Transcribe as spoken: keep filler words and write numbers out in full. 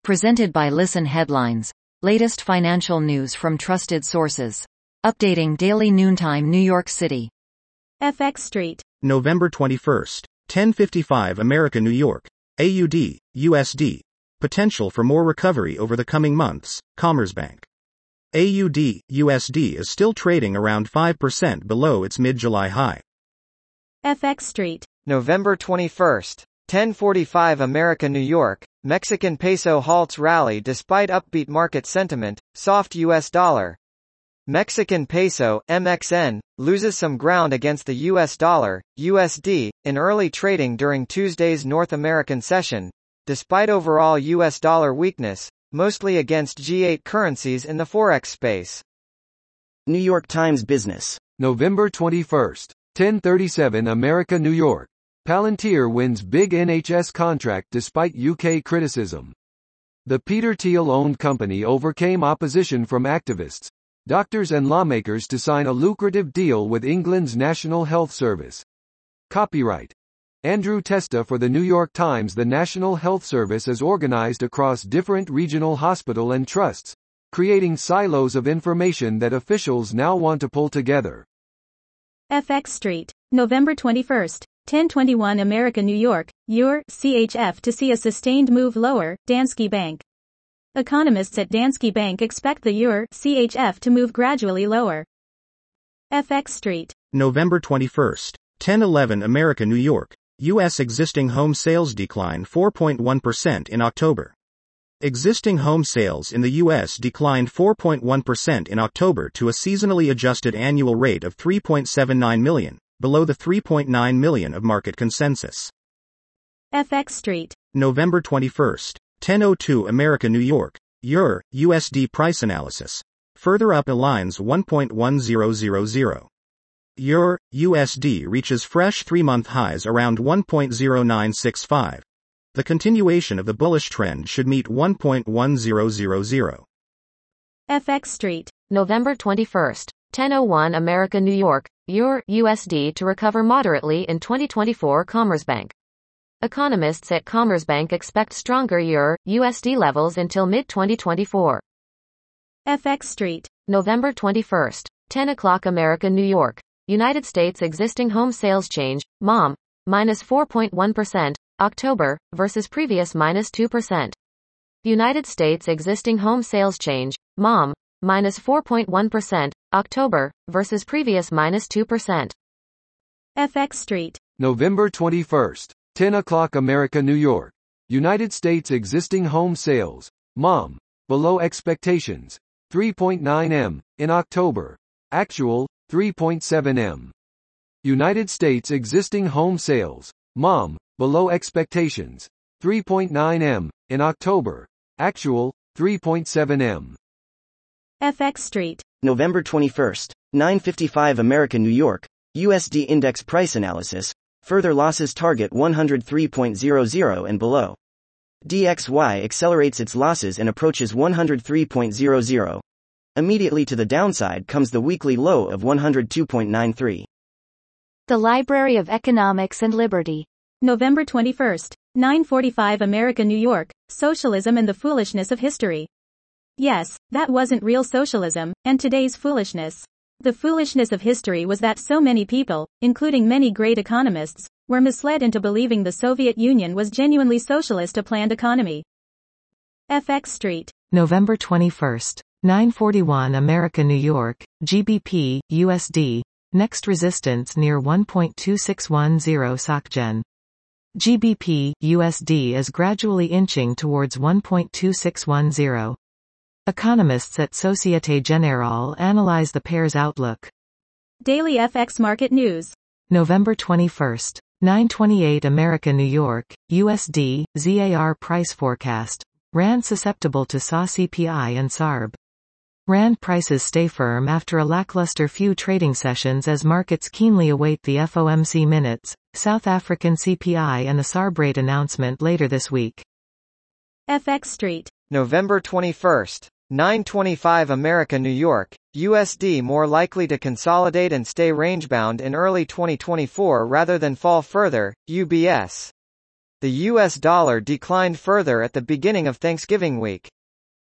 Presented by Listen Headlines. Latest financial news from trusted sources. Updating daily noontime New York City. F X Street. November twenty-first, ten fifty-five America New York. A U D, U S D. Potential for more recovery over the coming months, Commerzbank. A U D, U S D is still trading around five percent below its mid-July high. F X Street. November twenty-first, ten forty-five America New York. Mexican peso halts rally despite upbeat market sentiment, soft U S dollar. Mexican peso, M X N, loses some ground against the U S dollar, U S D, in early trading during Tuesday's North American session, despite overall U S dollar weakness, mostly against G eight currencies in the forex space. New York Times Business. November twenty-first, ten thirty-seven America New York. Palantir wins big N H S contract despite U K criticism. The Peter Thiel-owned company overcame opposition from activists, doctors and lawmakers to sign a lucrative deal with England's National Health Service. Copyright Andrew Testa for the New York Times. The National Health Service is organized across different regional hospital and trusts, creating silos of information that officials now want to pull together. F X Street. November twenty-first, ten twenty-one America New York, E U R, C H F to see a sustained move lower, Danske Bank. Economists at Danske Bank expect the E U R, C H F to move gradually lower. F X Street. November twenty-first, ten eleven America New York. U S existing home sales decline four point one percent in October. Existing home sales in the U S declined four point one percent in October to a seasonally adjusted annual rate of three point seven nine million, below the three point nine million of market consensus. F X Street. November twenty-first, ten oh two America New York. E U R, U S D price analysis. Further up aligns one point one zero zero zero. E U R, U S D reaches fresh three-month highs around one point zero nine six five. The continuation of the bullish trend should meet one point one zero zero zero. F X Street. November twenty-first, ten oh one America New York. E U R, U S D to recover moderately in twenty twenty-four. Commerzbank. Economists at Commerzbank expect stronger E U R, U S D levels until mid twenty twenty-four. F X Street. November twenty-first, ten o'clock America New York. United States existing home sales change, M O M, minus four point one percent, October, versus previous minus two percent. United States existing home sales change, M O M, minus four point one percent, October, versus previous minus two percent. F X Street. November twenty-first, ten o'clock America New York. United States existing home sales, M O M, below expectations, three point nine million, in October. Actual, three point seven million. United States existing home sales, M O M, below expectations, three point nine million, in October. Actual, three point seven million. F X Street. November twenty-first, nine fifty-five America New York. U S D index price analysis. Further losses target one hundred three point zero zero and below. D X Y accelerates its losses and approaches one hundred three point zero zero. Immediately to the downside comes the weekly low of one hundred two point nine three. The Library of Economics and Liberty. November twenty-first, nine forty-five America New York. Socialism and the Foolishness of History. Yes, that wasn't real socialism, and today's foolishness. The foolishness of history was that so many people, including many great economists, were misled into believing the Soviet Union was genuinely socialist, a planned economy. F X Street. November twenty-first, nine forty-one America New York. G B P, U S D. Next resistance near one point two six one zero SocGen. G B P, U S D is gradually inching towards one point two six one zero. Economists at Societe Generale analyze the pair's outlook. Daily F X Market News. November twenty-first, nine twenty-eight America New York. U S D, Z A R price forecast. Rand susceptible to S A C P I and S A R B. Rand prices stay firm after a lackluster few trading sessions as markets keenly await the F O M C minutes, South African C P I and the S A R B rate announcement later this week. F X Street. November twenty-first, nine twenty-five America New York. U S D more likely to consolidate and stay range-bound in early twenty twenty-four rather than fall further, U B S. The U S dollar declined further at the beginning of Thanksgiving week.